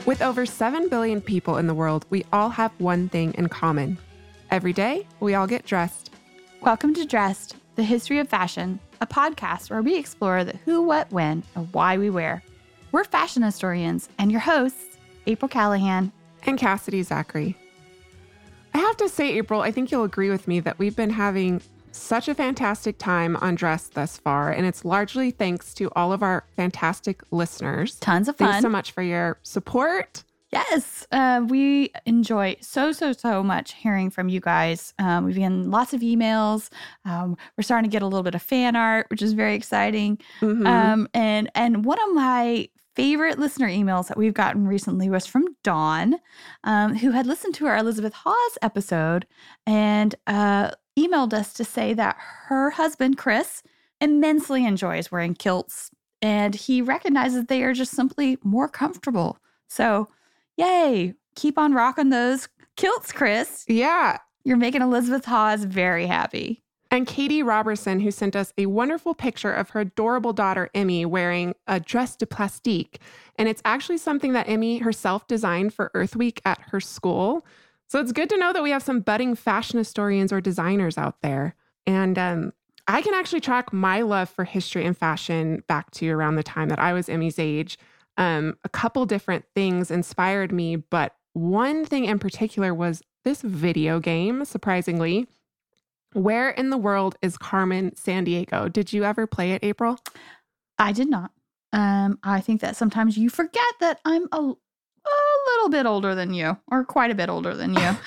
With over 7 billion people in the world, we all have one thing in common. Every day, we all get dressed. Welcome to Dressed, the history of fashion, a podcast where we explore the who, what, when, and why we wear. We're fashion historians and your hosts, April Callahan and Cassidy Zachary. I have to say, April, I think you'll agree with me that we've been having such a fantastic time on Dressed thus far, and it's largely thanks to all of our fantastic listeners. Tons of fun. Thanks so much for your support. Yes, we enjoy so much hearing from you guys. We've gotten lots of emails. We're starting to get a little bit of fan art, which is very exciting. Mm-hmm. And one of my favorite listener emails that we've gotten recently was from Dawn, who had listened to our Elizabeth Hawes episode and emailed us to say that her husband, Chris, immensely enjoys wearing kilts, and he recognizes they are just simply more comfortable. So, yay, keep on rocking those kilts, Chris. Yeah. You're making Elizabeth Hawes very happy. And Katie Robertson, who sent us a wonderful picture of her adorable daughter, Emmy, wearing a dress de plastique. And it's actually something that Emmy herself designed for Earth Week at her school. So it's good to know that we have some budding fashion historians or designers out there. And I can actually track my love for history and fashion back to around the time that I was Emmy's age. A couple different things inspired me, but one thing in particular was this video game, surprisingly. Where in the world is Carmen Sandiego? Did you ever play it, April? I did not. I think that sometimes you forget that I'm a little bit older than you, or quite a bit older than you.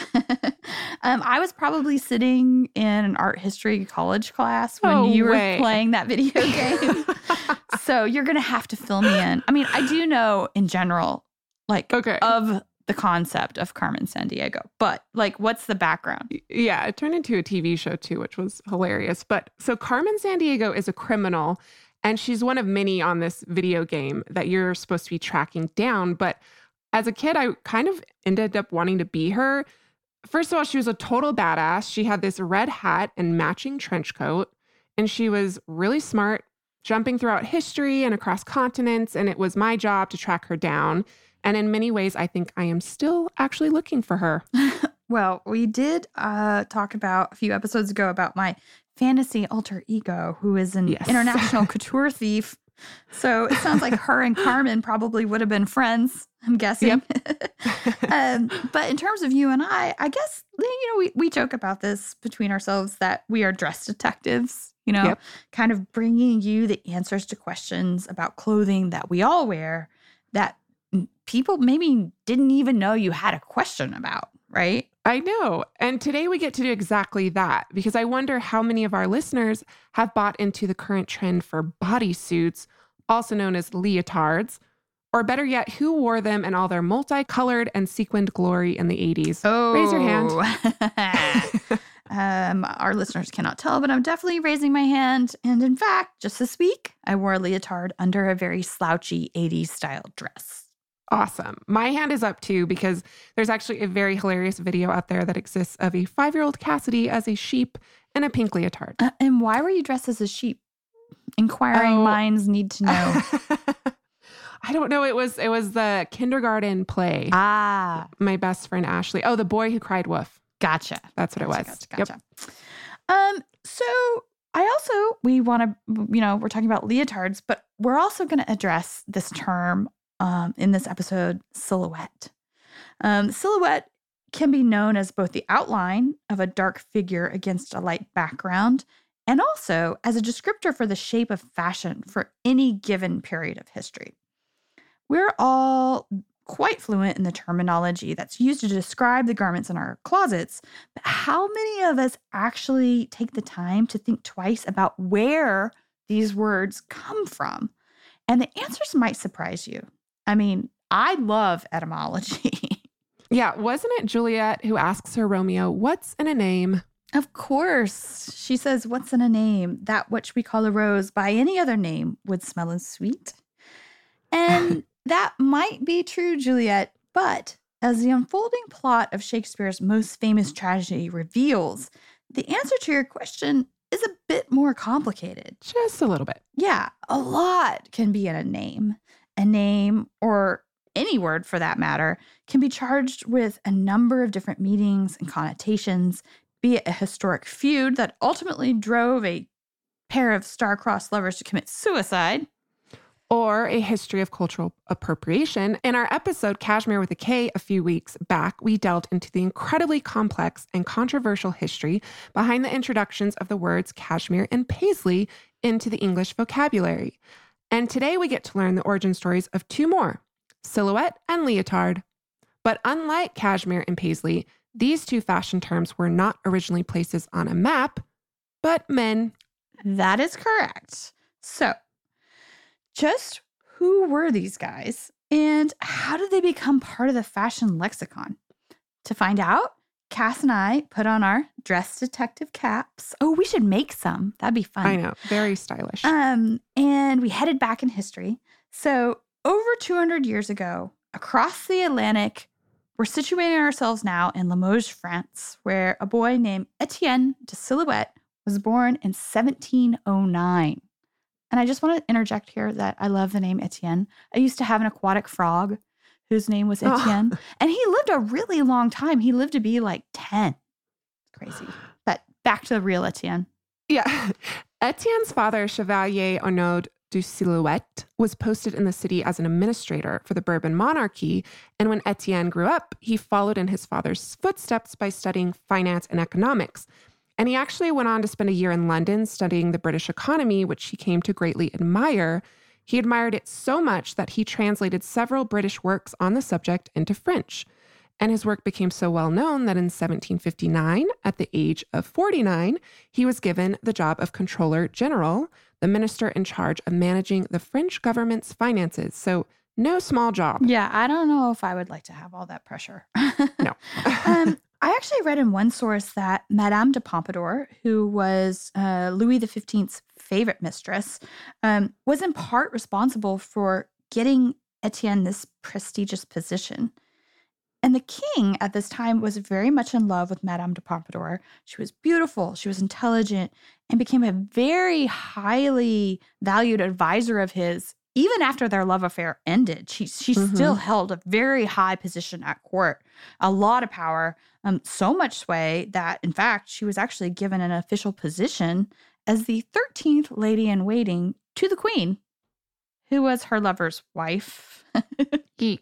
I was probably sitting in an art history college class when you were playing that video game. So you're going to have to fill me in. I mean, I do know in general, of the concept of Carmen Sandiego, but what's the background? Yeah, it turned into a TV show too, which was hilarious. But so Carmen Sandiego is a criminal, and she's one of many on this video game that you're supposed to be tracking down. But as a kid, I kind of ended up wanting to be her. First of all, she was a total badass. She had this red hat and matching trench coat, and she was really smart, jumping throughout history and across continents, and it was my job to track her down. And in many ways, I think I am still actually looking for her. Well, we did talk about a few episodes ago about my fantasy alter ego, who is an international couture thief. So it sounds like her and Carmen probably would have been friends, I'm guessing. Yep. But in terms of you and I guess, we joke about this between ourselves that we are dress detectives, kind of bringing you the answers to questions about clothing that we all wear that people maybe didn't even know you had a question about, right? I know. And today we get to do exactly that, because I wonder how many of our listeners have bought into the current trend for bodysuits, also known as leotards, or better yet, who wore them in all their multicolored and sequined glory in the 80s. Oh. Raise your hand. Our listeners cannot tell, but I'm definitely raising my hand. And in fact, just this week, I wore a leotard under a very slouchy 80s style dress. Awesome. My hand is up too, because there's actually a very hilarious video out there that exists of a 5-year-old Cassidy as a sheep in a pink leotard. And why were you dressed as a sheep? Inquiring minds need to know. I don't know. It was the kindergarten play. My best friend Ashley. Oh, The Boy Who Cried Wolf. Gotcha. That's what it was. Gotcha. Yep. So we want to, we're talking about leotards, but we're also going to address this term in this episode, silhouette. Silhouette can be known as both the outline of a dark figure against a light background and also as a descriptor for the shape of fashion for any given period of history. We're all quite fluent in the terminology that's used to describe the garments in our closets, but how many of us actually take the time to think twice about where these words come from? And the answers might surprise you. I mean, I love etymology. Yeah, wasn't it Juliet who asks her Romeo, what's in a name? Of course. She says, what's in a name? That which we call a rose by any other name would smell as sweet. And that might be true, Juliet, but as the unfolding plot of Shakespeare's most famous tragedy reveals, the answer to your question is a bit more complicated. Just a little bit. Yeah, a lot can be in a name or any word for that matter, can be charged with a number of different meanings and connotations, be it a historic feud that ultimately drove a pair of star-crossed lovers to commit suicide, or a history of cultural appropriation. In our episode, Kashmir with a K, a few weeks back, we delved into the incredibly complex and controversial history behind the introductions of the words Kashmir and Paisley into the English vocabulary. And today we get to learn the origin stories of two more, silhouette and leotard. But unlike Kashmir and Paisley, these two fashion terms were not originally places on a map, but men. That is correct. So, just who were these guys and how did they become part of the fashion lexicon? To find out, Cass and I put on our dress detective caps. Oh, we should make some. That'd be fun. I know. Very stylish. And we headed back in history. So over 200 years ago, across the Atlantic, we're situating ourselves now in Limoges, France, where a boy named Etienne de Silhouette was born in 1709. And I just want to interject here that I love the name Etienne. I used to have an aquatic frog whose name was Etienne. Oh. And he lived a really long time. He lived to be like 10. Crazy. But back to the real Etienne. Yeah. Etienne's father, Chevalier Arnaud de Silhouette, was posted in the city as an administrator for the Bourbon monarchy. And when Etienne grew up, he followed in his father's footsteps by studying finance and economics. And he actually went on to spend a year in London studying the British economy, which he came to greatly admire. He admired it so much that he translated several British works on the subject into French. And his work became so well known that in 1759, at the age of 49, he was given the job of Controller General, the minister in charge of managing the French government's finances. So no small job. Yeah, I don't know if I would like to have all that pressure. No. I actually read in one source that Madame de Pompadour, who was Louis XV's favorite mistress, was in part responsible for getting Etienne this prestigious position. And the king at this time was very much in love with Madame de Pompadour. She was beautiful, she was intelligent, and became a very highly valued advisor of his. Even after their love affair ended, she still held a very high position at court, a lot of power, so much sway that, in fact, she was actually given an official position as the 13th lady in waiting to the queen, who was her lover's wife. Eek.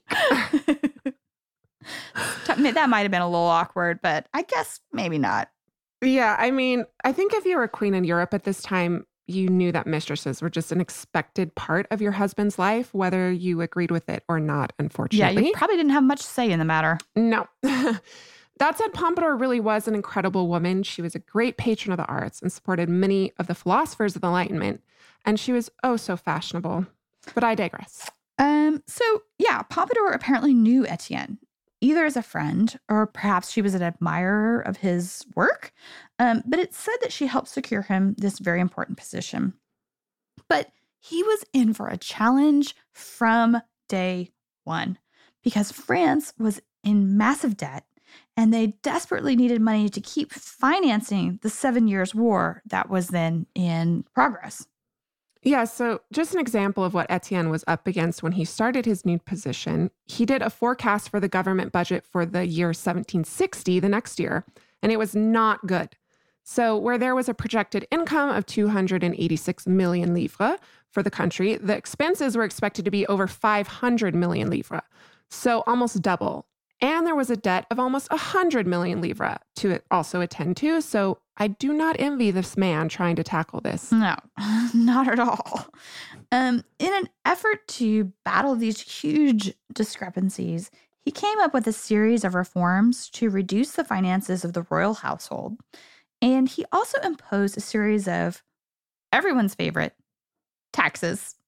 That might have been a little awkward, but I guess maybe not. Yeah, I mean, I think if you were a queen in Europe at this time, you knew that mistresses were just an expected part of your husband's life, whether you agreed with it or not, unfortunately. Yeah, you probably didn't have much say in the matter. No. That said, Pompadour really was an incredible woman. She was a great patron of the arts and supported many of the philosophers of the Enlightenment. And she was oh so fashionable. But I digress. Pompadour apparently knew Etienne, either as a friend or perhaps she was an admirer of his work. But it's said that she helped secure him this very important position. But he was in for a challenge from day one because France was in massive debt and they desperately needed money to keep financing the 7 Years' War that was then in progress. Yeah, so just an example of what Etienne was up against when he started his new position. He did a forecast for the government budget for the year 1760, the next year, and it was not good. So where there was a projected income of 286 million livres for the country, the expenses were expected to be over 500 million livres, so almost double. And there was a debt of almost 100 million livres to also attend to. So I do not envy this man trying to tackle this. No, not at all. In an effort to battle these huge discrepancies, he came up with a series of reforms to reduce the finances of the royal household. And he also imposed a series of everyone's favorite taxes.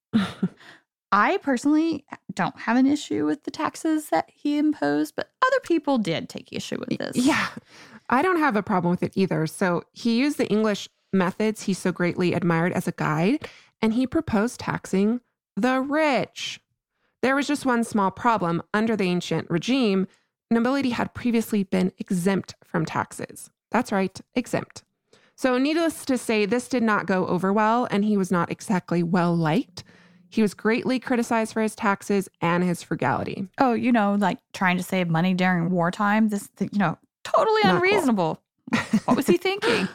I personally don't have an issue with the taxes that he imposed, but other people did take issue with this. Yeah, I don't have a problem with it either. So he used the English methods he so greatly admired as a guide, and he proposed taxing the rich. There was just one small problem. Under the ancient regime, nobility had previously been exempt from taxes. That's right, exempt. So needless to say, this did not go over well, and he was not exactly well liked. He was greatly criticized for his taxes and his frugality. Oh, like trying to save money during wartime. Totally Not unreasonable. What was he thinking?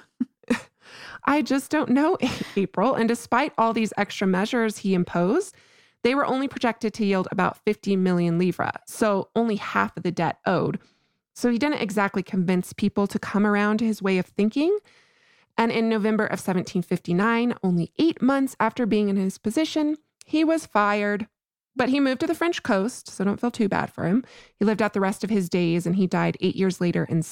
I just don't know, April. And despite all these extra measures he imposed, they were only projected to yield about 50 million livres, so only half of the debt owed. So he didn't exactly convince people to come around to his way of thinking. And in November of 1759, only 8 months after being in his position, he was fired. But he moved to the French coast, so don't feel too bad for him. He lived out the rest of his days, and he died 8 years later in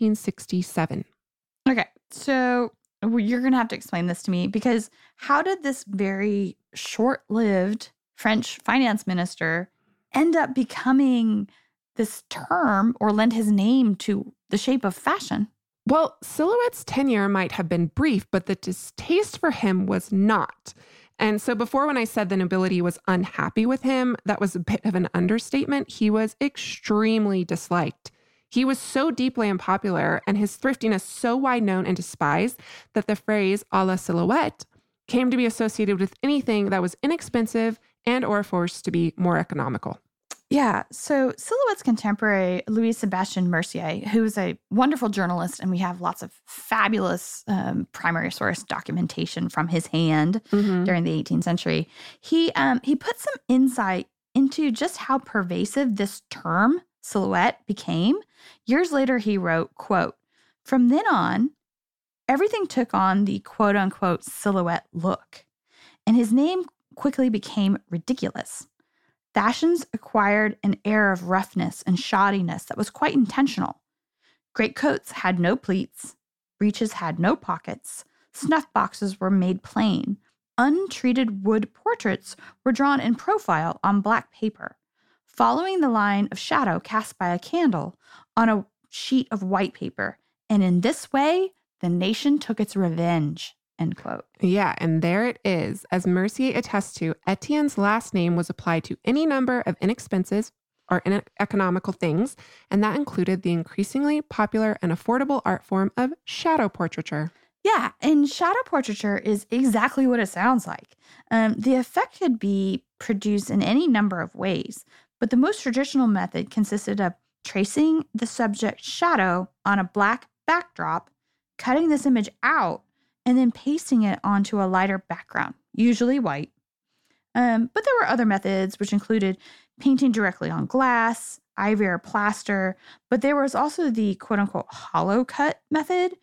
1767. Okay, so you're going to have to explain this to me, because how did this very short-lived French finance minister end up becoming this term or lend his name to the shape of fashion? Well, Silhouette's tenure might have been brief, but the distaste for him was not. And so before, when I said the nobility was unhappy with him, that was a bit of an understatement. He was extremely disliked. He was so deeply unpopular and his thriftiness so wide known and despised that the phrase à la Silhouette came to be associated with anything that was inexpensive and or forced to be more economical. Yeah, so Silhouette's contemporary, Louis Sebastian Mercier, who is a wonderful journalist, and we have lots of fabulous primary source documentation from his hand during the 18th century. He put some insight into just how pervasive this term, silhouette, became. Years later, he wrote, quote, "From then on, everything took on the quote-unquote silhouette look, and his name quickly became ridiculous. Fashions acquired an air of roughness and shoddiness that was quite intentional. Greatcoats had no pleats, breeches had no pockets, snuff boxes were made plain, untreated wood portraits were drawn in profile on black paper, following the line of shadow cast by a candle on a sheet of white paper, and in this way, the nation took its revenge." End quote. Yeah, and there it is. As Mercier attests to, Etienne's last name was applied to any number of inexpensive or economical things, and that included the increasingly popular and affordable art form of shadow portraiture. Yeah, and shadow portraiture is exactly what it sounds like. The effect could be produced in any number of ways, but the most traditional method consisted of tracing the subject's shadow on a black backdrop, cutting this image out, and then pasting it onto a lighter background, usually white. But there were other methods, which included painting directly on glass, ivory or plaster, but there was also the quote-unquote hollow cut method,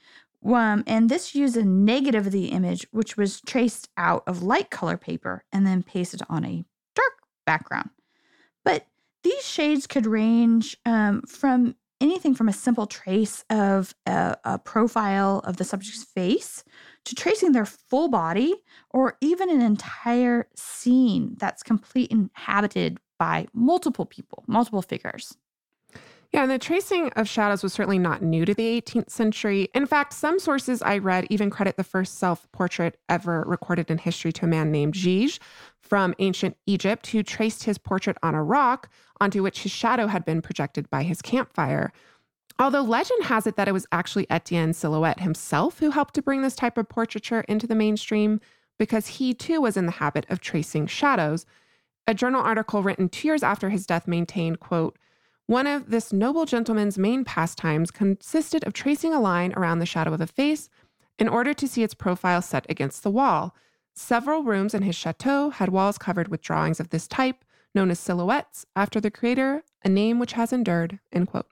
and this used a negative of the image, which was traced out of light color paper and then pasted on a dark background. But these shades could range from anything from a simple trace of a profile of the subject's face to tracing their full body, or even an entire scene that's complete and inhabited by multiple people, multiple figures. Yeah, and the tracing of shadows was certainly not new to the 18th century. In fact, some sources I read even credit the first self-portrait ever recorded in history to a man named Gige from ancient Egypt, who traced his portrait on a rock onto which his shadow had been projected by his campfire. Although legend has it that it was actually Etienne Silhouette himself who helped to bring this type of portraiture into the mainstream, because he too was in the habit of tracing shadows. A journal article written 2 years after his death maintained, quote, "One of this noble gentleman's main pastimes consisted of tracing a line around the shadow of a face in order to see its profile set against the wall. Several rooms in his chateau had walls covered with drawings of this type, known as silhouettes, after the creator, a name which has endured," end quote.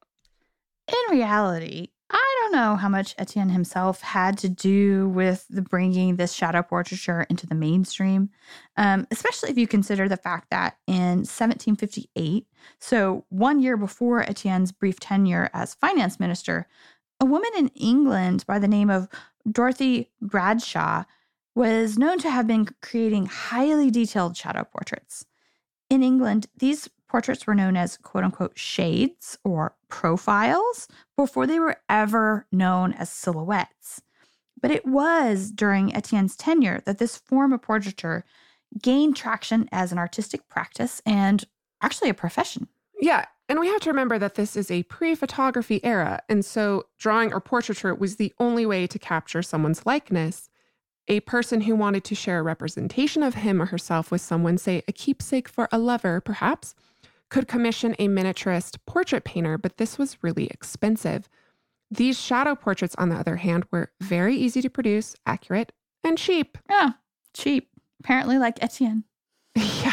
In reality, I don't know how much Etienne himself had to do with the bringing this shadow portraiture into the mainstream, especially if you consider the fact that in 1758, so 1 year before Etienne's brief tenure as finance minister, a woman in England by the name of Dorothy Bradshaw was known to have been creating highly detailed shadow portraits. In England, these portraits were known as quote-unquote shades or profiles before they were ever known as silhouettes. But it was during Etienne's tenure that this form of portraiture gained traction as an artistic practice and actually a profession. Yeah, and we have to remember that this is a pre-photography era, and so drawing or portraiture was the only way to capture someone's likeness. A person who wanted to share a representation of him or herself with someone, say a keepsake for a lover, perhaps, could commission a miniaturist portrait painter, but this was really expensive. These shadow portraits, on the other hand, were very easy to produce, accurate, and cheap. Yeah, cheap. Apparently like Etienne. Yeah.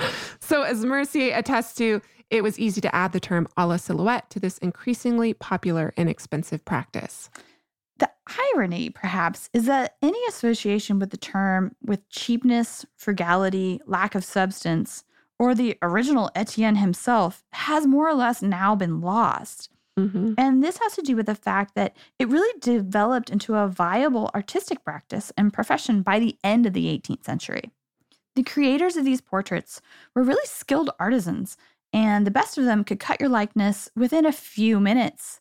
So as Mercier attests to, it was easy to add the term a la silhouette to this increasingly popular and expensive practice. The irony, perhaps, is that any association with the term with cheapness, frugality, lack of substance, or the original Etienne himself has more or less now been lost. Mm-hmm. And this has to do with the fact that it really developed into a viable artistic practice and profession by the end of the 18th century. The creators of these portraits were really skilled artisans, and the best of them could cut your likeness within a few minutes.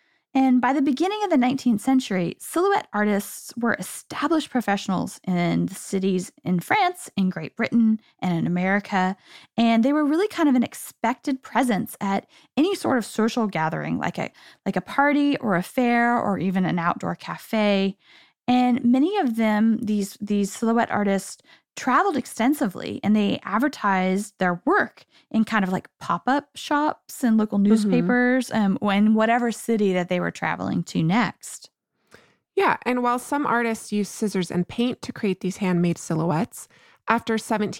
And by the beginning of the 19th century, silhouette artists were established professionals in the cities in France, in Great Britain, and in America. And they were really kind of an expected presence at any sort of social gathering, like a party or a fair or even an outdoor cafe. And many of them, these silhouette artists, traveled extensively, and they advertised their work in kind of like pop-up shops and local newspapers in whatever city that they were traveling to next. Yeah, and while some artists used scissors and paint to create these handmade silhouettes, after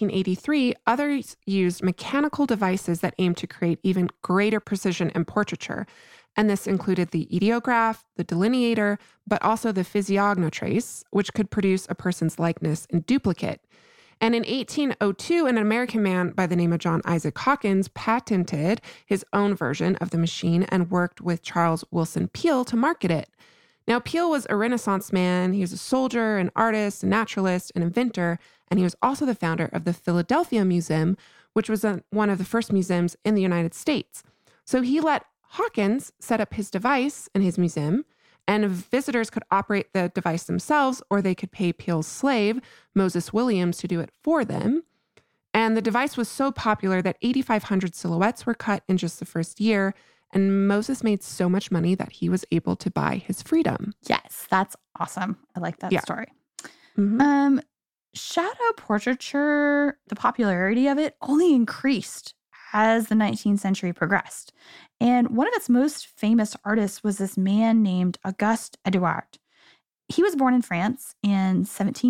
1783, others used mechanical devices that aimed to create even greater precision in portraiture. And this included the ideograph, the delineator, but also the physiognotrace, which could produce a person's likeness in duplicate. And in 1802, an American man by the name of John Isaac Hawkins patented his own version of the machine and worked with Charles Willson Peale to market it. Now, Peale was a Renaissance man. He was a soldier, an artist, a naturalist, an inventor, and he was also the founder of the Philadelphia Museum, which was one of the first museums in the United States. So he let Hawkins set up his device in his museum, and visitors could operate the device themselves, or they could pay Peale's slave, Moses Williams, to do it for them. And the device was so popular that 8,500 silhouettes were cut in just the first year, and Moses made so much money that he was able to buy his freedom. Yes, that's awesome. I like that story. Mm-hmm. Shadow portraiture, the popularity of it only increased as the 19th century progressed. And one of its most famous artists was this man named Auguste Edouard. He was born in France in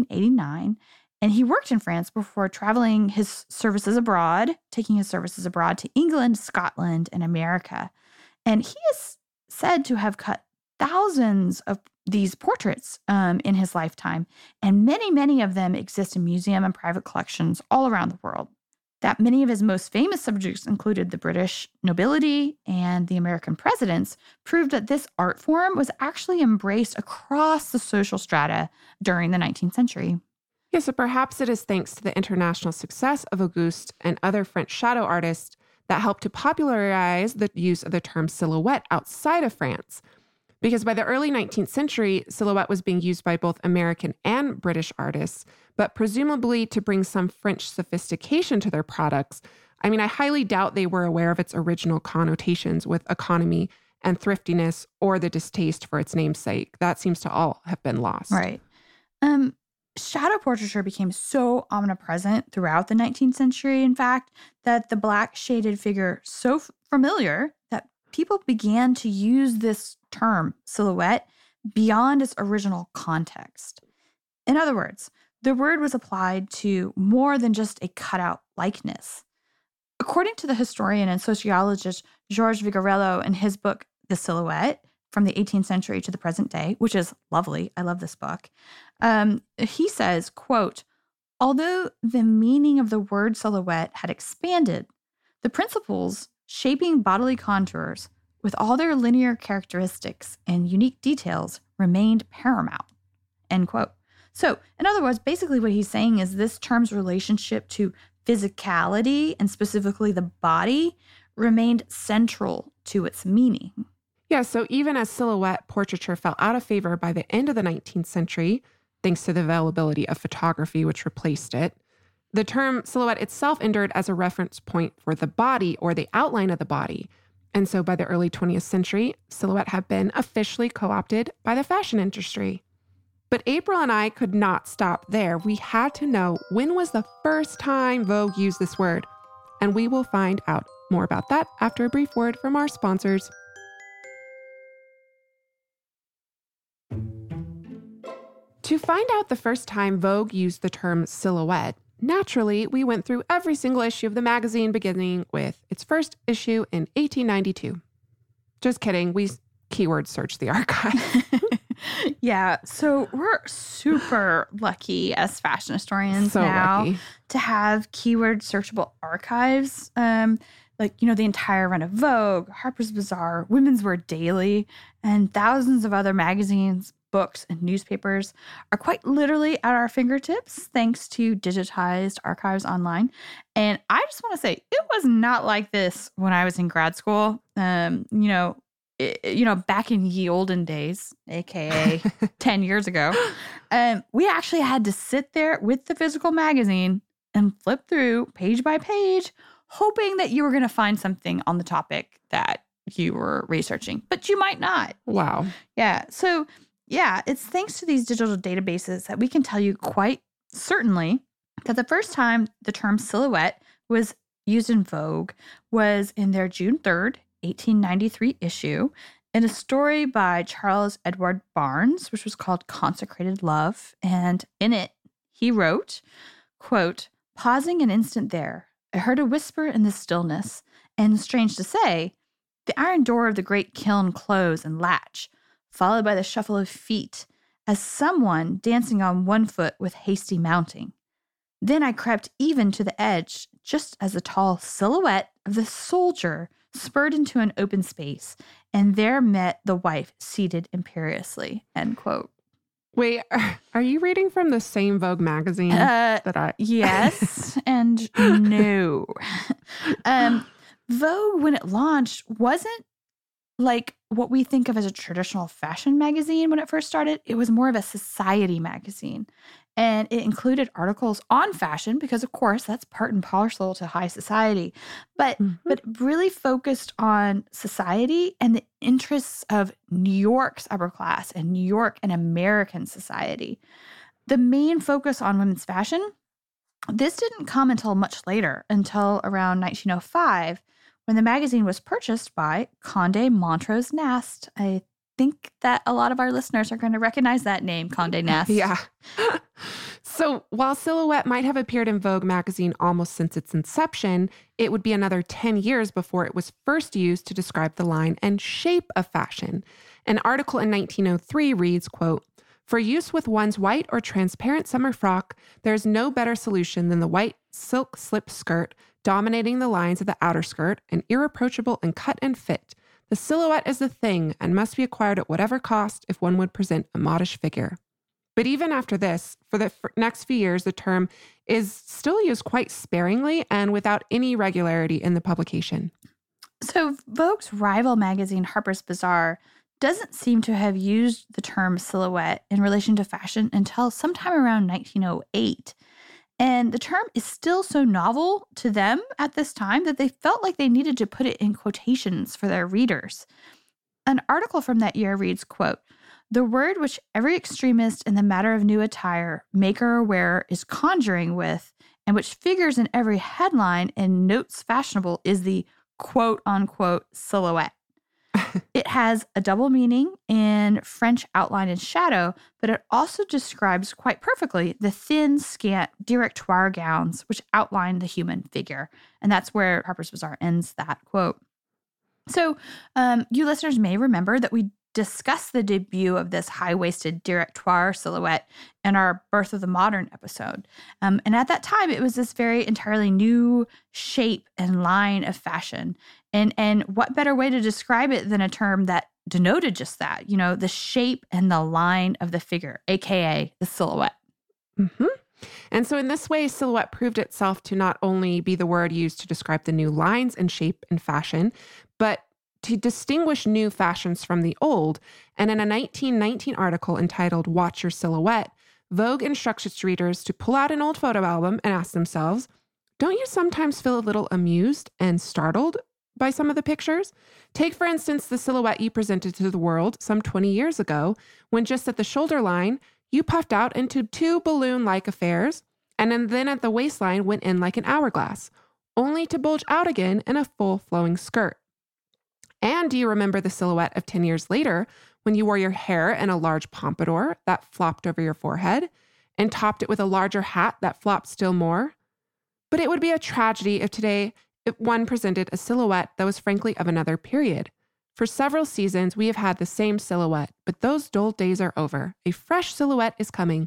1789, and he worked in France before taking his services abroad to England, Scotland, and America. And he is said to have cut thousands of these portraits in his lifetime, and many, many of them exist in museum and private collections all around the world. That many of his most famous subjects included the British nobility and the American presidents proved that this art form was actually embraced across the social strata during the 19th century. Yeah, so perhaps it is thanks to the international success of Auguste and other French shadow artists that helped to popularize the use of the term silhouette outside of France. Because by the early 19th century, silhouette was being used by both American and British artists, but presumably to bring some French sophistication to their products. I mean, I highly doubt they were aware of its original connotations with economy and thriftiness or the distaste for its namesake. That seems to all have been lost. Right. Shadow portraiture became so omnipresent throughout the 19th century, in fact, that the black shaded figure so familiar that people began to use this term, silhouette, beyond its original context. In other words, the word was applied to more than just a cutout likeness. According to the historian and sociologist George Vigarello in his book, The Silhouette, from the 18th century to the present day, which is lovely. I love this book. He says, quote, although the meaning of the word silhouette had expanded, the principles shaping bodily contours with all their linear characteristics and unique details remained paramount, end quote. So, in other words, basically what he's saying is this term's relationship to physicality and specifically the body remained central to its meaning. Yeah, so even as silhouette portraiture fell out of favor by the end of the 19th century, thanks to the availability of photography, which replaced it, the term silhouette itself endured as a reference point for the body or the outline of the body. And so by the early 20th century, silhouette had been officially co-opted by the fashion industry. But April and I could not stop there. We had to know, when was the first time Vogue used this word? And we will find out more about that after a brief word from our sponsors. To find out the first time Vogue used the term silhouette, naturally, we went through every single issue of the magazine, beginning with its first issue in 1892. Just kidding. We keyword searched the archive. Yeah. So we're super lucky as fashion historians Lucky. to have keyword searchable archives. The entire run of Vogue, Harper's Bazaar, Women's Wear Daily, and thousands of other magazines, books, and newspapers are quite literally at our fingertips thanks to digitized archives online. And I just want to say, it was not like this when I was in grad school. Back in ye olden days, aka 10 years ago, we actually had to sit there with the physical magazine and flip through page by page, hoping that you were going to find something on the topic that you were researching, but you might not. Wow. Yeah. So, it's thanks to these digital databases that we can tell you quite certainly that the first time the term silhouette was used in Vogue was in their June 3rd, 1893 issue in a story by Charles Edward Barnes, which was called Consecrated Love. And in it, he wrote, quote, "Pausing an instant there, I heard a whisper in the stillness, and strange to say, the iron door of the great kiln close and latch, followed by the shuffle of feet, as someone dancing on one foot with hasty mounting. Then I crept even to the edge, just as the tall silhouette of the soldier spurred into an open space, and there met the wife seated imperiously," end quote. Wait, are you reading from the same Vogue magazine that I... Yes and no. Vogue, when it launched, wasn't like what we think of as a traditional fashion magazine when it first started. It was more of a society magazine. And it included articles on fashion because, of course, that's part and parcel to high society. But really focused on society and the interests of New York's upper class and New York and American society. The main focus on women's fashion, this didn't come until much later, until around 1905, when the magazine was purchased by Condé Montrose Nast. I think that a lot of our listeners are going to recognize that name, Condé Nast. Yeah. So while silhouette might have appeared in Vogue magazine almost since its inception, it would be another 10 years before it was first used to describe the line and shape of fashion. An article in 1903 reads, quote, "For use with one's white or transparent summer frock, there is no better solution than the white silk slip skirt dominating the lines of the outer skirt and irreproachable in cut and fit. The silhouette is the thing and must be acquired at whatever cost if one would present a modish figure." But even after this, for the next few years, the term is still used quite sparingly and without any regularity in the publication. So Vogue's rival magazine, Harper's Bazaar, doesn't seem to have used the term silhouette in relation to fashion until sometime around 1908. And the term is still so novel to them at this time that they felt like they needed to put it in quotations for their readers. An article from that year reads, quote, "The word which every extremist in the matter of new attire, maker or wearer, is conjuring with, and which figures in every headline and notes fashionable, is the quote-unquote silhouette. It has a double meaning in French outline and shadow, but it also describes quite perfectly the thin, scant directoire gowns which outline the human figure." And that's where Harper's Bazaar ends that quote. So you listeners may remember that we discussed the debut of this high-waisted directoire silhouette in our Birth of the Modern episode. And at that time, it was this very entirely new shape and line of fashion. And what better way to describe it than a term that denoted just that, the shape and the line of the figure, aka the silhouette. Mm-hmm. And so in this way, silhouette proved itself to not only be the word used to describe the new lines and shape and fashion, but to distinguish new fashions from the old. And in a 1919 article entitled "Watch Your Silhouette," Vogue instructs its readers to pull out an old photo album and ask themselves, don't you sometimes feel a little amused and startled by some of the pictures? Take, for instance, the silhouette you presented to the world some 20 years ago, when just at the shoulder line, you puffed out into two balloon-like affairs, and then at the waistline went in like an hourglass, only to bulge out again in a full flowing skirt. And do you remember the silhouette of 10 years later when you wore your hair in a large pompadour that flopped over your forehead and topped it with a larger hat that flopped still more? But it would be a tragedy if one presented a silhouette that was frankly of another period. For several seasons, we have had the same silhouette, but those dull days are over. A fresh silhouette is coming.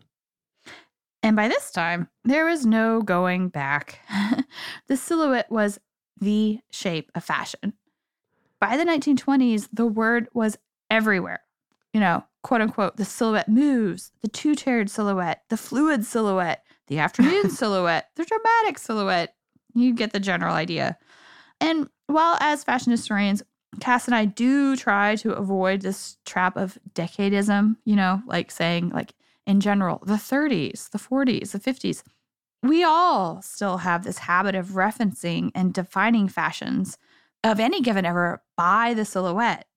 And by this time, there was no going back. The silhouette was the shape of fashion. By the 1920s, the word was everywhere. Quote unquote, the silhouette moves, the two-tiered silhouette, the fluid silhouette, the afternoon silhouette, the dramatic silhouette. You get the general idea. And while as fashion historians, Cass and I do try to avoid this trap of decadism, like saying, like, in general, the 30s, the 40s, the 50s, we all still have this habit of referencing and defining fashions of any given era by the silhouette.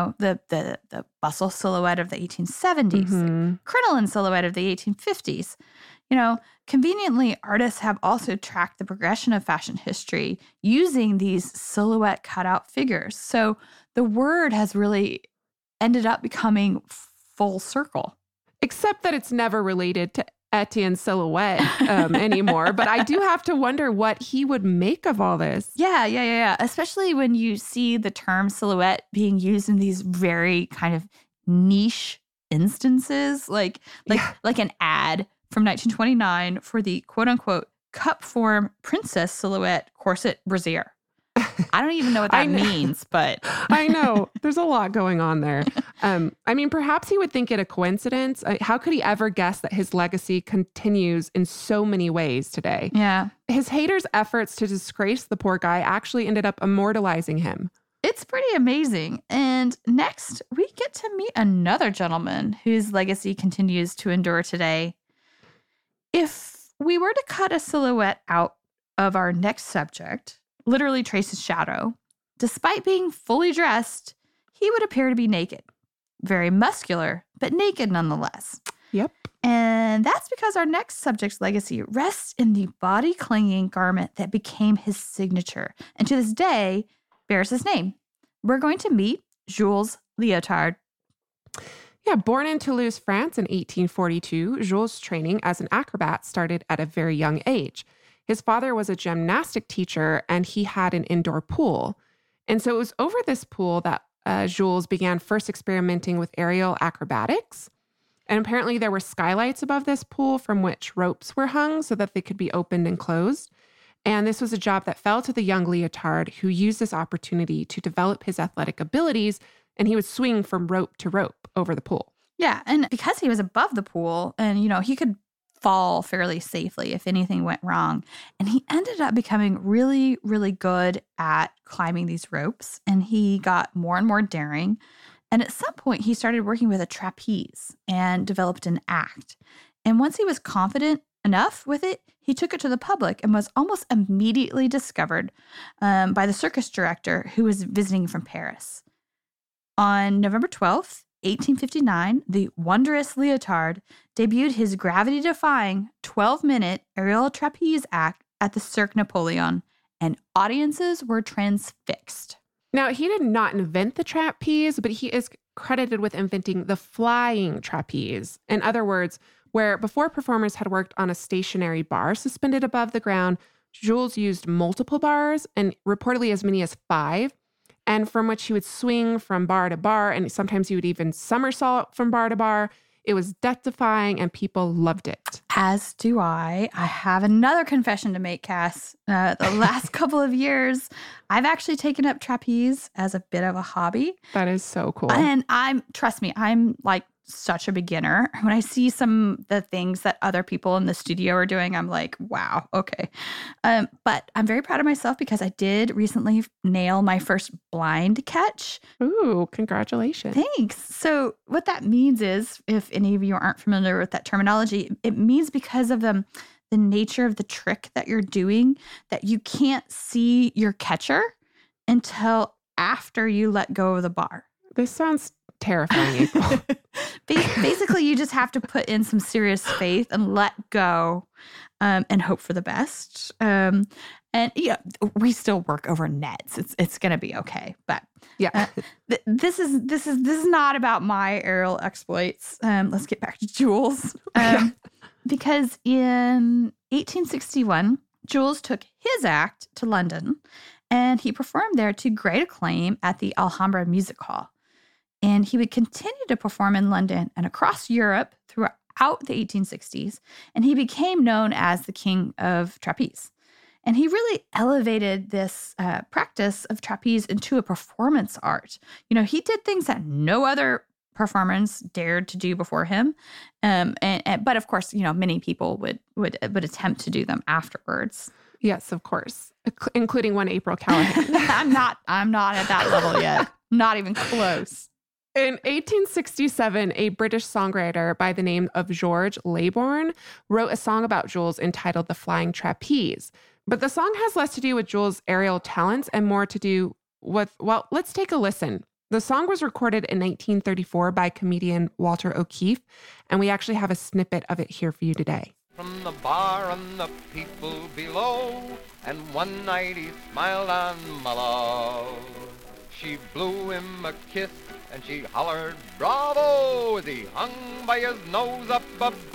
The bustle silhouette of the 1870s, the crinoline silhouette of the 1850s. Conveniently, artists have also tracked the progression of fashion history using these silhouette cutout figures. So the word has really ended up becoming full circle. Except that it's never related to Etienne's silhouette anymore. But I do have to wonder what he would make of all this. Yeah. Especially when you see the term silhouette being used in these very kind of niche instances, like an ad from 1929 for the quote-unquote cup form princess silhouette corset brassiere. I don't even know what that means, but... I know. There's a lot going on there. Perhaps he would think it a coincidence. How could he ever guess that his legacy continues in so many ways today? Yeah. His haters' efforts to disgrace the poor guy actually ended up immortalizing him. It's pretty amazing. And next, we get to meet another gentleman whose legacy continues to endure today. If we were to cut a silhouette out of our next subject, literally trace his shadow, despite being fully dressed, he would appear to be naked. Very muscular, but naked nonetheless. Yep. And that's because our next subject's legacy rests in the body-clinging garment that became his signature, and to this day bears his name. We're going to meet Jules Léotard. Yeah, born in Toulouse, France in 1842, Jules' training as an acrobat started at a very young age. His father was a gymnastic teacher, and he had an indoor pool. And so it was over this pool that Jules began first experimenting with aerial acrobatics. And apparently there were skylights above this pool from which ropes were hung so that they could be opened and closed. And this was a job that fell to the young Léotard, who used this opportunity to develop his athletic abilities, and he would swing from rope to rope over the pool. Yeah, and because he was above the pool and, he could fall fairly safely if anything went wrong. And he ended up becoming really, really good at climbing these ropes, and he got more and more daring. And at some point, he started working with a trapeze and developed an act. And once he was confident enough with it, he took it to the public and was almost immediately discovered by the circus director who was visiting from Paris. On November 12th, 1859, the wondrous Léotard debuted his gravity-defying 12-minute aerial trapeze act at the Cirque Napoleon, and audiences were transfixed. Now, he did not invent the trapeze, but he is credited with inventing the flying trapeze. In other words, where before performers had worked on a stationary bar suspended above the ground, Jules used multiple bars, and reportedly as many as 5, and from which he would swing from bar to bar, and sometimes he would even somersault from bar to bar. It was death-defying, and people loved it. As do I. I have another confession to make, Cass. The last couple of years, I've actually taken up trapeze as a bit of a hobby. That is so cool. And trust me, I'm like such a beginner. When I see the things that other people in the studio are doing, I'm like, wow, okay. But I'm very proud of myself because I did recently nail my first blind catch. Ooh, congratulations. Thanks. So what that means is, if any of you aren't familiar with that terminology, it means because of the nature of the trick that you're doing, that you can't see your catcher until after you let go of the bar. This sounds terrifying, April. Basically, you just have to put in some serious faith and let go and hope for the best. And yeah, we still work over nets. It's going to be okay. But yeah, this is not about my aerial exploits. Let's get back to Jules. Because in 1861, Jules took his act to London, and he performed there to great acclaim at the Alhambra Music Hall. And he would continue to perform in London and across Europe throughout the 1860s, and he became known as the King of Trapeze. And he really elevated this practice of trapeze into a performance art. You know, he did things that no other performers dared to do before him. But of course, you know, many people would attempt to do them afterwards. Yes, of course, including one April Callahan. I'm not at that level yet. Not even close. In 1867, a British songwriter by the name of George Laybourne wrote a song about Jules entitled The Flying Trapeze. But the song has less to do with Jules' aerial talents and more to do with, well, let's take a listen. The song was recorded in 1934 by comedian Walter O'Keefe, and we actually have a snippet of it here for you today. From the bar and the people below, and one night he smiled on my love. She blew him a kiss, and she hollered, bravo, as he hung by his nose up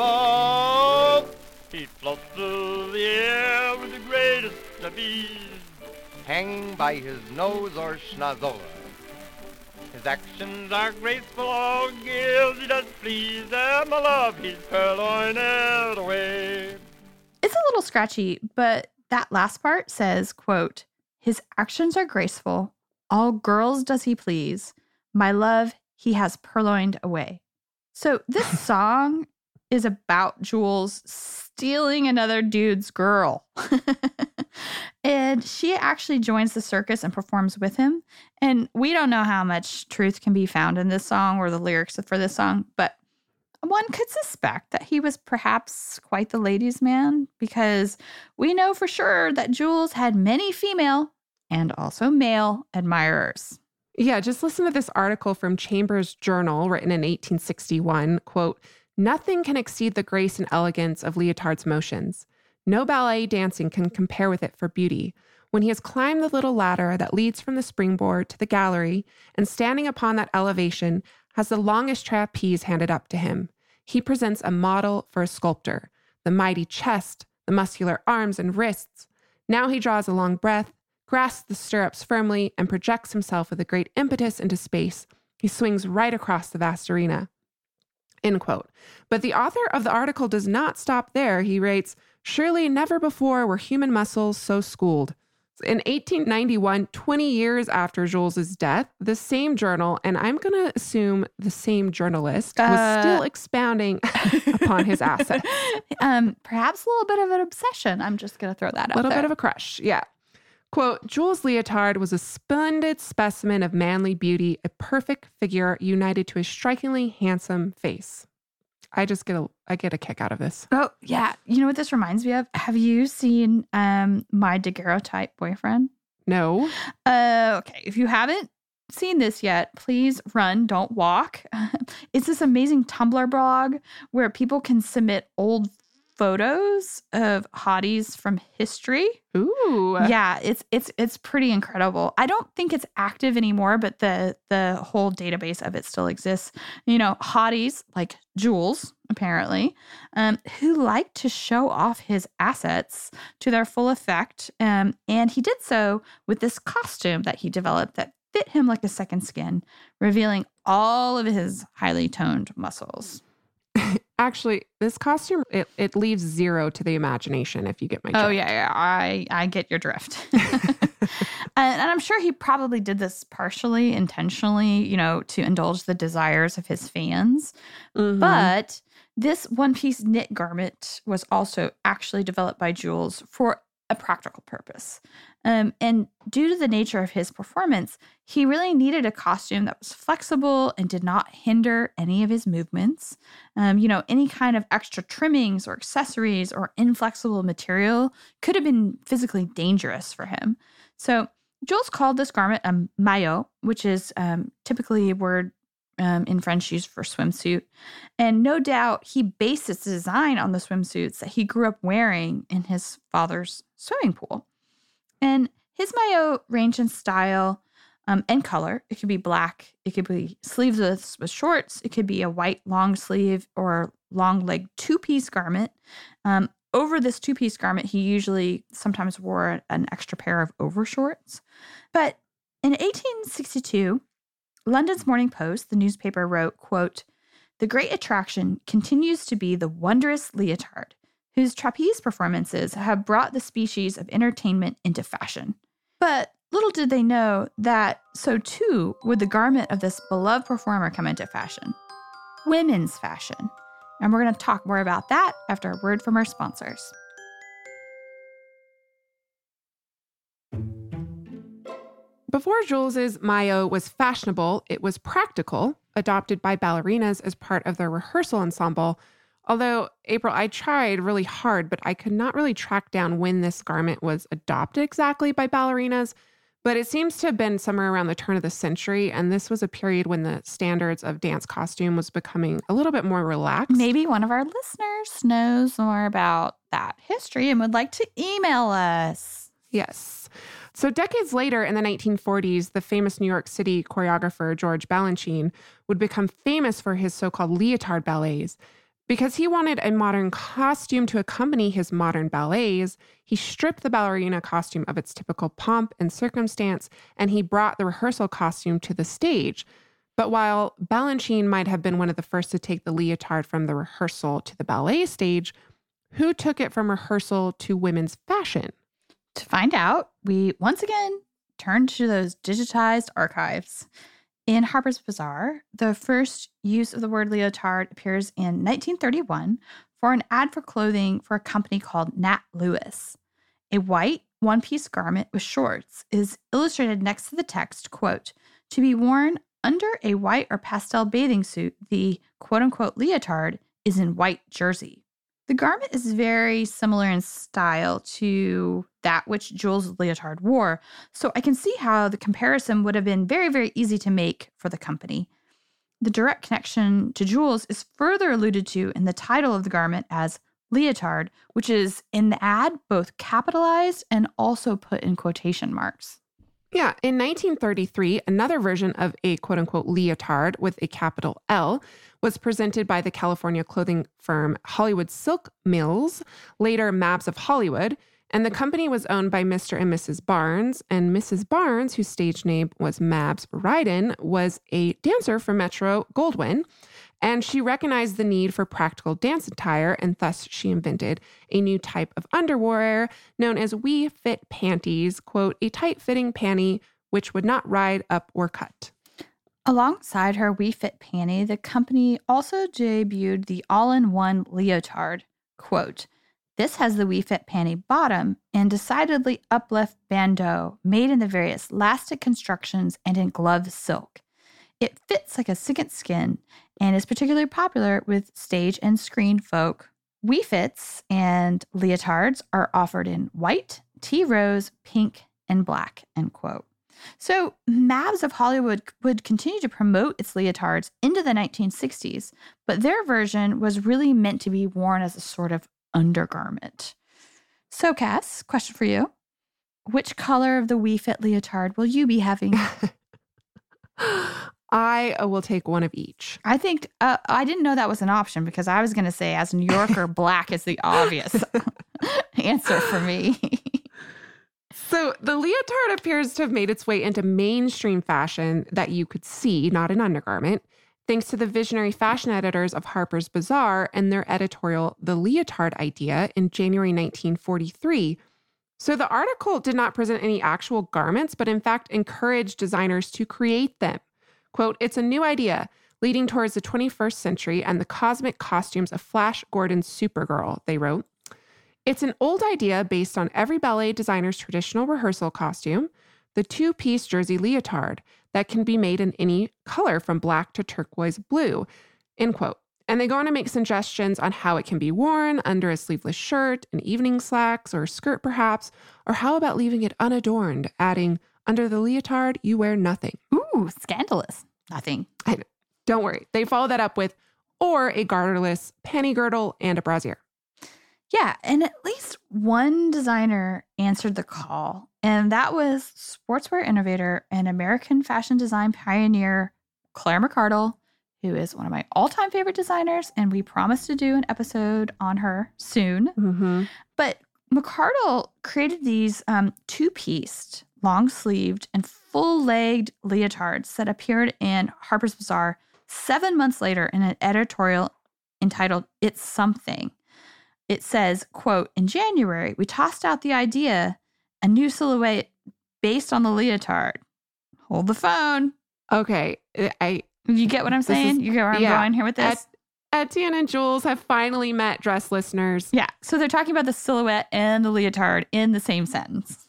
above. He floats through the air with the greatest of ease, Hanging by his nose or schnozola. his actions are graceful, all gills he does please, and my love he's purloined away. It's a little scratchy, but that last part says, quote, his actions are graceful, all girls does he please, my love he has purloined away. So this song is about Jules stealing another dude's girl. And she actually joins the circus and performs with him. And we don't know how much truth can be found in this song or the lyrics for this song, but one could suspect that he was perhaps quite the ladies' man, because we know for sure that Jules had many female and also male admirers. Yeah, just listen to this article from Chambers Journal written in 1861. Quote, nothing can exceed the grace and elegance of Leotard's motions. No ballet dancing can compare with it for beauty. When he has climbed the little ladder that leads from the springboard to the gallery and standing upon that elevation has the longest trapeze handed up to him, he presents a model for a sculptor, the mighty chest, the muscular arms and wrists. Now he draws a long breath, grasps the stirrups firmly, and projects himself with a great impetus into space. He swings right across the vast arena. End quote. But the author of the article does not stop there. He writes, surely never before were human muscles so schooled. In 1891, 20 years after Jules's death, the same journal, and I'm going to assume the same journalist, was still expounding upon his assets. Perhaps a little bit of an obsession. I'm just going to throw that out there. A little bit of a crush, yeah. Quote, Jules Leotard was a splendid specimen of manly beauty, a perfect figure united to a strikingly handsome face. I get a kick out of this. Oh, yeah. You know what this reminds me of? Have you seen My Daguerreotype Boyfriend? No. Okay. If you haven't seen this yet, please run, don't walk. It's this amazing Tumblr blog where people can submit old photos of hotties from history. Ooh. Yeah, it's pretty incredible. I don't think it's active anymore, but the whole database of it still exists. You know, hotties like Jules, apparently, who like to show off his assets to their full effect. And he did so with this costume that he developed that fit him like a second skin, revealing all of his highly toned muscles. Actually, this costume, it leaves zero to the imagination, if you get my drift. Oh, yeah. I get your drift. And I'm sure he probably did this partially, intentionally, you know, to indulge the desires of his fans. Mm-hmm. But this one-piece knit garment was also actually developed by Jules for a practical purpose. And due to the nature of his performance, he really needed a costume that was flexible and did not hinder any of his movements. You know, any kind of extra trimmings or accessories or inflexible material could have been physically dangerous for him. So Jules called this garment a maillot, which is typically a word in French used for swimsuit. And no doubt he based its design on the swimsuits that he grew up wearing in his father's swimming pool. And his maillot ranged in style and color. It could be black. It could be sleeveless with shorts. It could be a white long sleeve or long leg two-piece garment. Over this two-piece garment, he usually sometimes wore an extra pair of overshorts. But in 1862, London's Morning Post, the newspaper, wrote, quote, "The great attraction continues to be the wondrous leotard, whose trapeze performances have brought the species of entertainment into fashion." But little did they know that so too would the garment of this beloved performer come into fashion. Women's fashion. And we're going to talk more about that after a word from our sponsors. Before Jules's maillot was fashionable, it was practical, adopted by ballerinas as part of their rehearsal ensemble. Although, April, I tried really hard, but I could not really track down when this garment was adopted exactly by ballerinas. But it seems to have been somewhere around the turn of the century, and this was a period when the standards of dance costume was becoming a little bit more relaxed. Maybe one of our listeners knows more about that history and would like to email us. Yes. So decades later, in the 1940s, the famous New York City choreographer George Balanchine would become famous for his so-called leotard ballets. Because he wanted a modern costume to accompany his modern ballets, he stripped the ballerina costume of its typical pomp and circumstance, and he brought the rehearsal costume to the stage. But while Balanchine might have been one of the first to take the leotard from the rehearsal to the ballet stage, who took it from rehearsal to women's fashion? To find out, we once again turn to those digitized archives. In Harper's Bazaar, the first use of the word leotard appears in 1931 for an ad for clothing for a company called Nat Lewis. A white one-piece garment with shorts is illustrated next to the text, quote, "To be worn under a white or pastel bathing suit, the quote-unquote leotard is in white jersey." The garment is very similar in style to that which Jules' leotard wore, so I can see how the comparison would have been very, very easy to make for the company. The direct connection to Jules is further alluded to in the title of the garment as leotard, which is in the ad both capitalized and also put in quotation marks. Yeah, in 1933, another version of a quote-unquote leotard with a capital L was presented by the California clothing firm Hollywood Silk Mills, later Mabs of Hollywood, and the company was owned by Mr. and Mrs. Barnes, and Mrs. Barnes, whose stage name was Mabs Ryden, was a dancer for Metro-Goldwyn, and she recognized the need for practical dance attire, and thus she invented a new type of underwear known as we-fit panties, quote, "a tight-fitting panty which would not ride up or cut." Alongside her we-fit panty, the company also debuted the all-in-one leotard, quote, "This has the we-fit panty bottom and decidedly uplift bandeau made in the various elastic constructions and in glove silk. It fits like a second skin and is particularly popular with stage and screen folk. We-fits and leotards are offered in white, tea rose, pink, and black," end quote. So Mabs of Hollywood would continue to promote its leotards into the 1960s, but their version was really meant to be worn as a sort of undergarment. So Cass, question for you. Which color of the we-fit leotard will you be having? I will take one of each. I think, I didn't know that was an option because I was going to say as a New Yorker, black is the obvious answer for me. So the leotard appears to have made its way into mainstream fashion that you could see, not an undergarment, thanks to the visionary fashion editors of Harper's Bazaar and their editorial, The Leotard Idea, in January 1943. So the article did not present any actual garments, but in fact encouraged designers to create them. Quote, "It's a new idea leading towards the 21st century and the cosmic costumes of Flash Gordon's Supergirl," they wrote. "It's an old idea based on every ballet designer's traditional rehearsal costume, the two-piece jersey leotard that can be made in any color from black to turquoise blue," end quote. And they go on to make suggestions on how it can be worn under a sleeveless shirt, an evening slacks, or a skirt perhaps, or how about leaving it unadorned, adding, "Under the leotard, you wear nothing." Ooh, scandalous. Nothing. Don't worry. They follow that up with, or a garterless panty girdle and a brassiere. Yeah, and at least one designer answered the call, and that was sportswear innovator and American fashion design pioneer Claire McCardle, who is one of my all-time favorite designers, and we promised to do an episode on her soon. Mm-hmm. But McCardle created these two-pieced, long-sleeved, and full-legged leotards that appeared in Harper's Bazaar 7 months later in an editorial entitled It's Something. It says, quote, in January, we tossed out the idea, a new silhouette based on the leotard. Hold the phone. Okay. You get what I'm saying? You get where I'm going here with this? Etienne and Jules have finally met, dress listeners. Yeah. So they're talking about the silhouette and the leotard in the same sentence.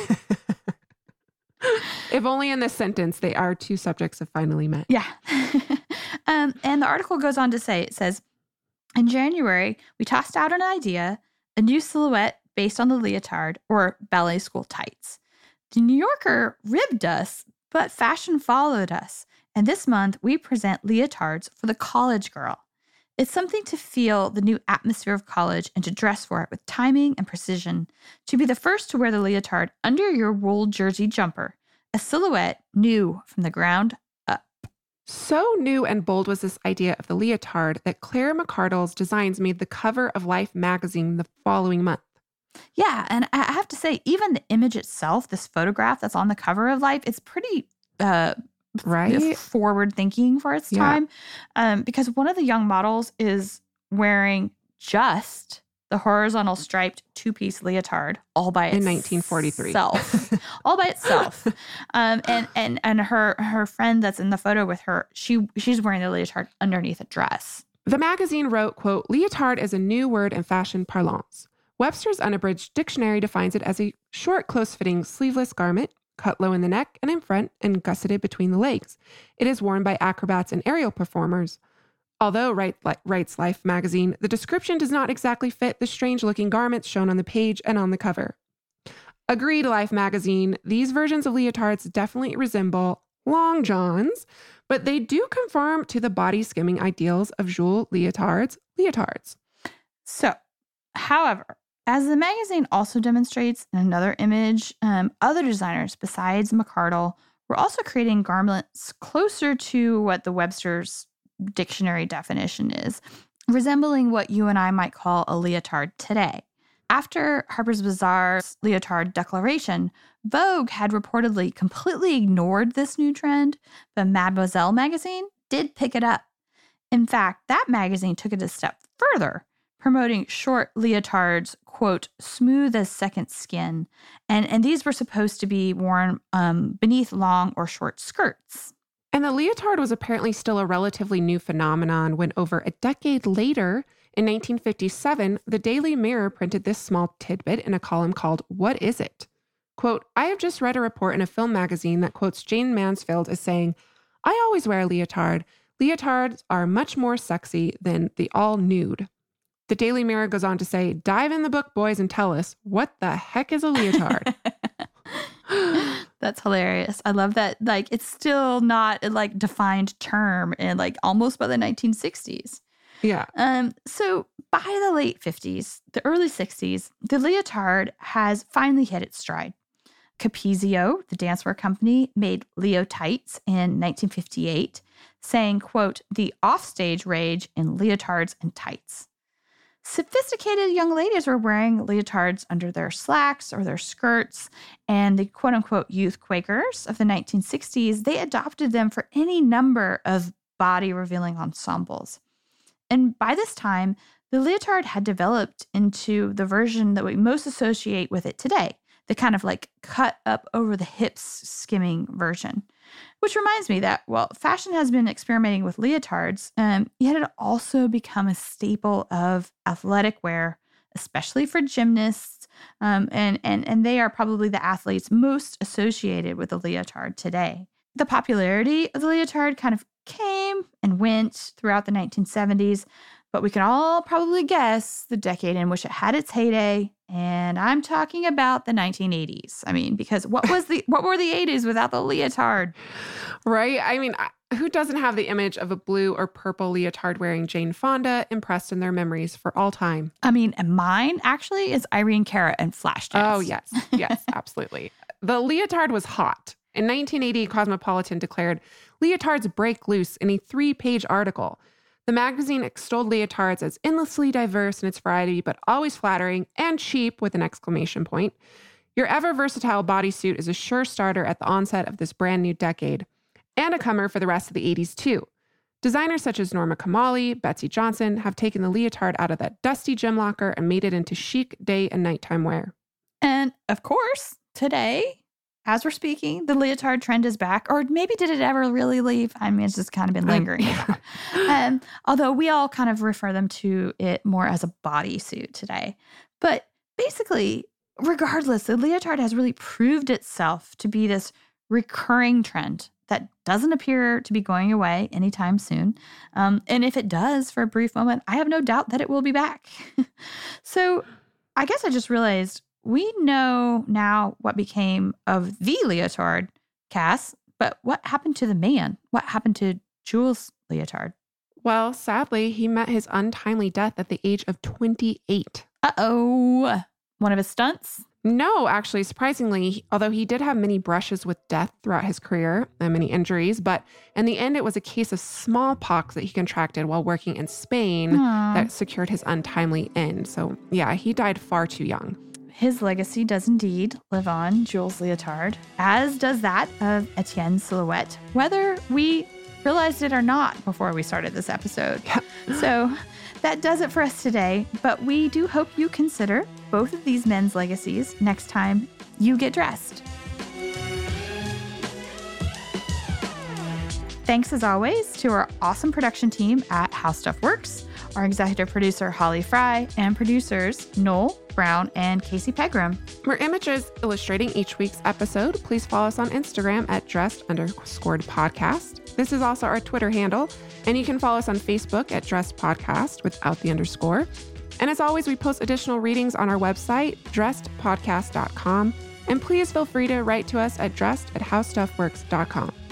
If only in this sentence, they are two subjects have finally met. Yeah. And the article goes on to say, it says, in January, we tossed out an idea, a new silhouette based on the leotard or ballet school tights. The New Yorker ribbed us, but fashion followed us. And this month, we present leotards for the college girl. It's something to feel the new atmosphere of college and to dress for it with timing and precision. To be the first to wear the leotard under your wool jersey jumper. A silhouette new from the ground up. So new and bold was this idea of the leotard that Claire McCardle's designs made the cover of Life magazine the following month. Yeah, and I have to say, even the image itself, this photograph that's on the cover of Life, it's pretty right? forward thinking for its time. Because one of the young models is wearing just the horizontal striped two-piece leotard all by itself. In 1943. All by itself. And her friend that's in the photo with her, she's wearing the leotard underneath a dress. The magazine wrote, quote, leotard is a new word in fashion parlance. Webster's Unabridged Dictionary defines it as a short, close-fitting, sleeveless garment, cut low in the neck and in front and gusseted between the legs. It is worn by acrobats and aerial performers. Although, writes Life magazine, the description does not exactly fit the strange-looking garments shown on the page and on the cover. Agreed, Life magazine, these versions of leotards definitely resemble long johns, but they do conform to the body-skimming ideals of Jules Leotard's leotards. So, however, as the magazine also demonstrates in another image, other designers besides McCardle were also creating garments closer to what the Webster's dictionary definition is, resembling what you and I might call a leotard today. After Harper's Bazaar's leotard declaration, Vogue had reportedly completely ignored this new trend, but Mademoiselle magazine did pick it up. In fact, that magazine took it a step further, promoting short leotards, quote, smooth as second skin. And these were supposed to be worn beneath long or short skirts. And the leotard was apparently still a relatively new phenomenon when over a decade later, in 1957, the Daily Mirror printed this small tidbit in a column called What Is It? Quote, I have just read a report in a film magazine that quotes Jane Mansfield as saying, I always wear a leotard. Leotards are much more sexy than the all-nude. The Daily Mirror goes on to say, dive in the book, boys, and tell us, what the heck is a leotard? That's hilarious. I love that. Like, it's still not a defined term in almost by the 1960s. Yeah. So by the late 50s, the early 60s, the leotard has finally hit its stride. Capezio, the dancewear company, made Leo tights in 1958, saying, quote, the offstage rage in leotards and tights. Sophisticated young ladies were wearing leotards under their slacks or their skirts, and the quote-unquote youth Quakers of the 1960s, they adopted them for any number of body-revealing ensembles. And by this time, the leotard had developed into the version that we most associate with it today, the kind of cut up over the hips skimming version. Which reminds me that, while fashion has been experimenting with leotards, yet it also become a staple of athletic wear, especially for gymnasts, and they are probably the athletes most associated with the leotard today. The popularity of the leotard kind of came and went throughout the 1970s, but we can all probably guess the decade in which it had its heyday, and I'm talking about the 1980s. I mean, because what were the 80s without the leotard? Right? I mean, who doesn't have the image of a blue or purple leotard wearing Jane Fonda impressed in their memories for all time? I mean, and mine actually is Irene Cara and Flashdance. Oh, yes. Yes, absolutely. The leotard was hot. In 1980, Cosmopolitan declared, "Leotards break loose" in a 3-page article. The magazine extolled leotards as endlessly diverse in its variety, but always flattering and cheap with an exclamation point. Your ever-versatile bodysuit is a sure starter at the onset of this brand new decade, and a comer for the rest of the 80s, too. Designers such as Norma Kamali, Betsy Johnson have taken the leotard out of that dusty gym locker and made it into chic day and nighttime wear. And of course, today, as we're speaking, the leotard trend is back. Or maybe did it ever really leave? I mean, it's just kind of been lingering. Although we all kind of refer them to it more as a bodysuit today. But basically, regardless, the leotard has really proved itself to be this recurring trend that doesn't appear to be going away anytime soon. And if it does for a brief moment, I have no doubt that it will be back. So I guess I just realized we know now what became of the leotard, Cass, but what happened to the man? What happened to Jules' leotard? Well, sadly, he met his untimely death at the age of 28. Uh-oh. One of his stunts? No, actually, surprisingly, although he did have many brushes with death throughout his career and many injuries, but in the end, it was a case of smallpox that he contracted while working in Spain that secured his untimely end. So yeah, he died far too young. His legacy does indeed live on, Jules Leotard, as does that of Etienne Silhouette, whether we realized it or not before we started this episode. So that does it for us today, but we do hope you consider both of these men's legacies next time you get dressed. Thanks as always to our awesome production team at How Stuff Works, our executive producer Holly Fry, and producers Noel Brown and Casey Pegram. For images illustrating each week's episode, please follow us on Instagram at dressed_podcast. This is also our Twitter handle, and you can follow us on Facebook at Dressed Podcast without the underscore. And as always, we post additional readings on our website, dressedpodcast.com. And please feel free to write to us at dressed@howstuffworks.com.